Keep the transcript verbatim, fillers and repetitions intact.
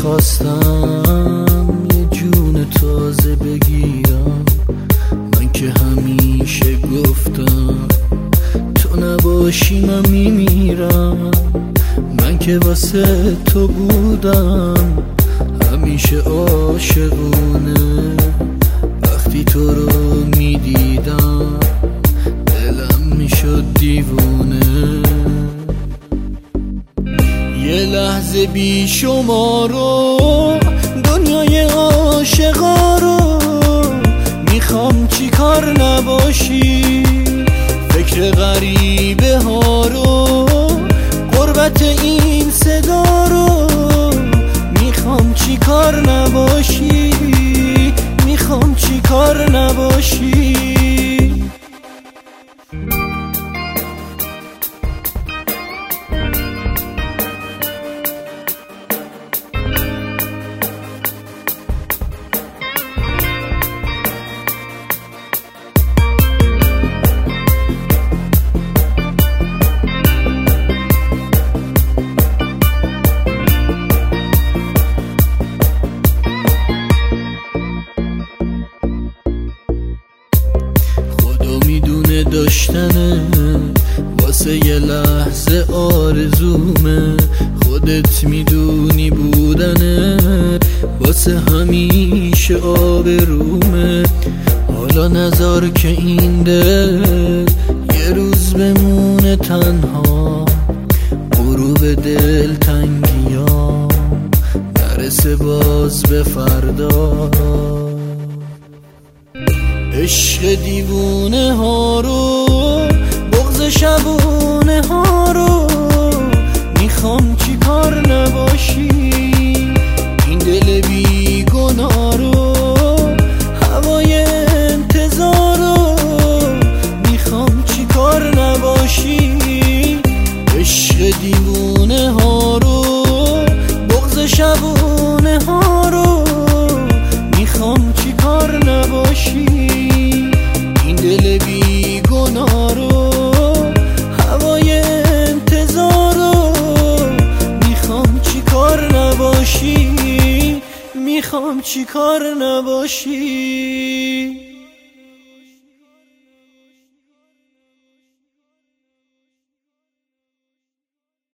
میخواستم یه جون تازه بگیرم. من که همیشه گفتم تو نباشی من میمیرم. من که واسه تو بودم همیشه عاشقونه. وقتی تو رو میدیدم دلم میشد دیوونه. یه لحظه بی شما رو دنیای عاشقا رو میخوام چی کار نباشی. فکر غریبه ها رو غربت این صدا رو میخوام چی کار نباشی. میخوام چی کار نباشی. میدونه داشتنه واسه یه لحظه آرزومه. خودت میدونی بودنه واسه همیشه آبرومه. حالا نذار که این دل یه روز بمونه تنها. غروب دل تنگیام نرسه باز به فردا. عشق دیوونه ها رو بغض شبونه ها رو میخوام چی کار نباشی. این دل بی گناه رو هوای انتظار رو میخوام چی کار نباشی. عشق دیوونه ها رو بغض شبونه ها رو میخوام چی کار نباشی. دل بی گناه رو هوای انتظار رو میخوام چی کار نباشی. میخوام چی کار نباشی.